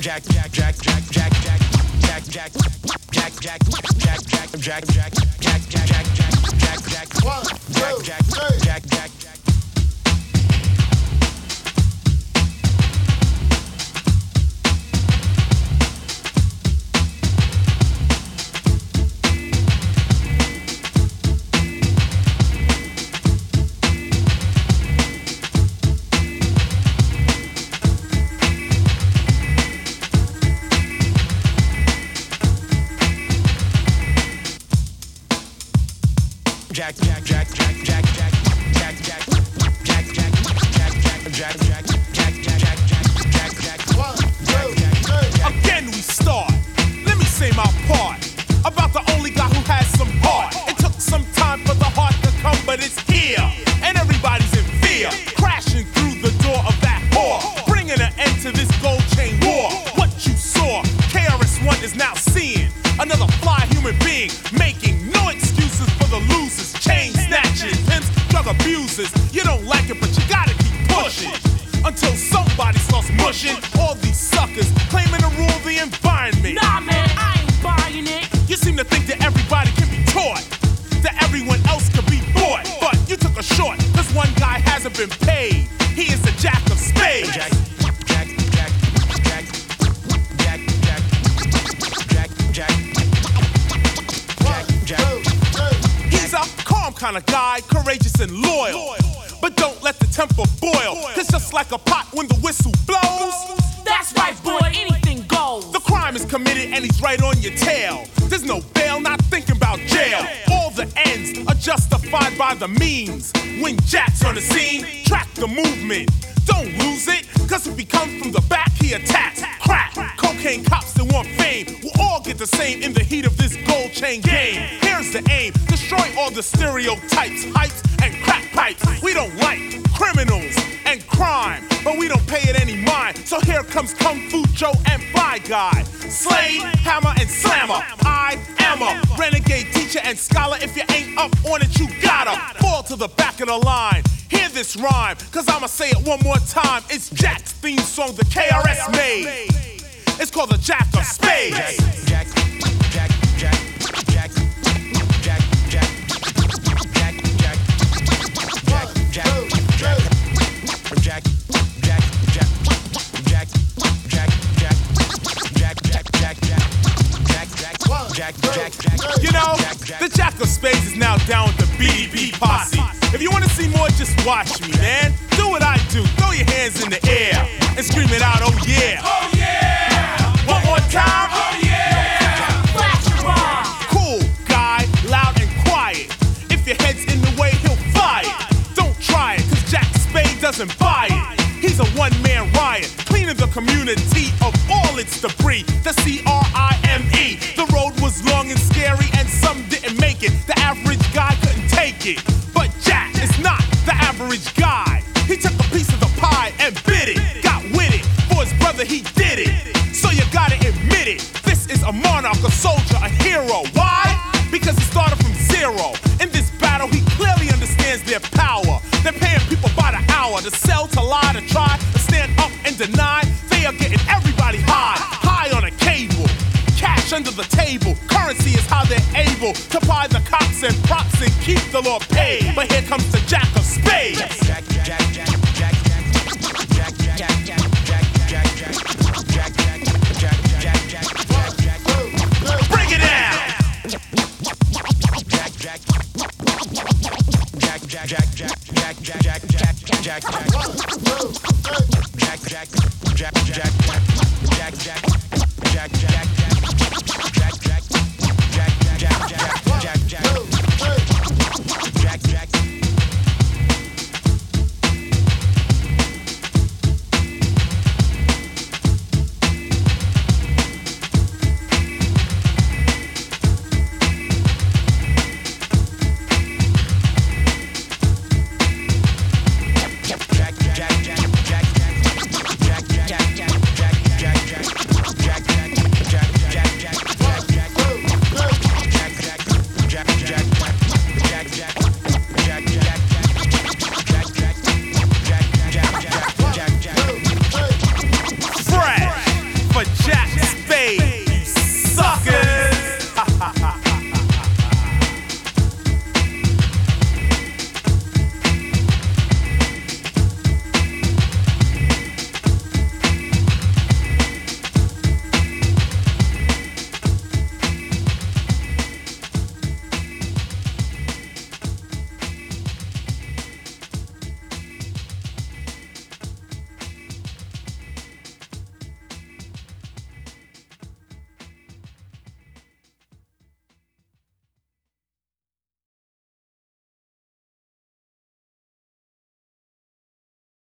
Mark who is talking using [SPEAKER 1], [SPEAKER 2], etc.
[SPEAKER 1] Again we start. Let me say my part about the only guy who has some heart. It took some time for the heart to come, but it's here, and everybody's in fear. Crashing through the door of that whore, bringing an end to this gold chain war. What you saw, KRS-One is now seeing another fly human being, making no excuses for the losers. Chain snatchers, pimps, drug abusers. You don't like it, but you gotta keep pushing until somebody starts mushing. All these suckers claiming to rule the environment.
[SPEAKER 2] Nah, man, I ain't buying it.
[SPEAKER 1] You seem to think that everybody can be taught, that everyone else can be bought. But you took a short, cause one guy hasn't been paid. He is the jack of spades. He's a calm kind of guy, courageous and loyal. But don't let the temper boil, cause just like a pot when the whistle blows,
[SPEAKER 2] That's right, boy, anything goes.
[SPEAKER 1] the crime is committed and he's right on your tail. There's no bail, not thinking about jail. All the ends are justified by the means. When Jack's on the scene, track the movement. Don't lose it, cause if he comes from the back, he attacks. Crack, cocaine cops that want fame will all get the same in the heat of this gold chain game. Here's the aim, destroy all the stereotypes, hypes, and crack pipes. We don't like criminals and crime, but we don't pay it any mind. So here comes Kung Fu Joe and Fly Guy, Slade, Hammer, and Slammer. I am a renegade teacher and scholar. If you ain't up on it, you gotta fall to the back of the line. Hear this rhyme, cause I'ma say it one more time. It's Jack's theme song that KRS made. It's called the Jack of Spades. You know, the Jack of Spades is now down with the BDP posse. If you wanna see more, just watch me, man. Do what I do, throw your hands in the air and scream it out, oh yeah.
[SPEAKER 2] Oh, yeah.
[SPEAKER 1] One more time.
[SPEAKER 2] Oh, yeah. Flash your bomb.
[SPEAKER 1] Cool guy, loud and quiet. If your head's in the way, he'll fly it. Don't try it, cause Jack Spade doesn't buy it. He's a one-man riot, cleaning the community of all its debris. The CRIME. The road was long and scary, and some didn't make it. The average guy couldn't take it. But Jack is not the average guy. He took a piece of the pie and bit it. Got with it. For his brother, he did it. So you gotta admit it. This is a monarch, a soldier, a hero. Why? Because he started from zero. In this battle, he clearly understands their power. They're paying people by the hour to sell, to lie, to try, to stand up and deny. They are getting everybody high, high on a cable. Cash under the table. Currency is how they're able to buy the cops and props and keep the law paid. But here comes the Jack of Spades. Bring it down. Jack.